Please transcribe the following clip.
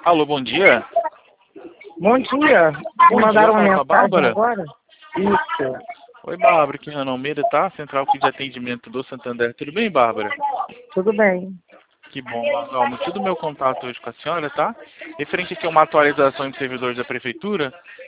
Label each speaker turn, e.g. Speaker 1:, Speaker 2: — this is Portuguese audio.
Speaker 1: Alô, bom dia.
Speaker 2: Bom dia.
Speaker 1: Bom
Speaker 2: Me mandaram
Speaker 1: dia,
Speaker 2: uma
Speaker 1: fala com a
Speaker 2: mensagem
Speaker 1: Bárbara.
Speaker 2: agora? Isso.
Speaker 1: Oi, Bárbara, aqui é Renan Almeida, tá? Central aqui de atendimento do Santander. Tudo bem, Bárbara?
Speaker 2: Tudo bem.
Speaker 1: Que bom, Bárbara. O motivo do meu contato hoje com a senhora, tá? Referente aqui a uma atualização em servidores da Prefeitura,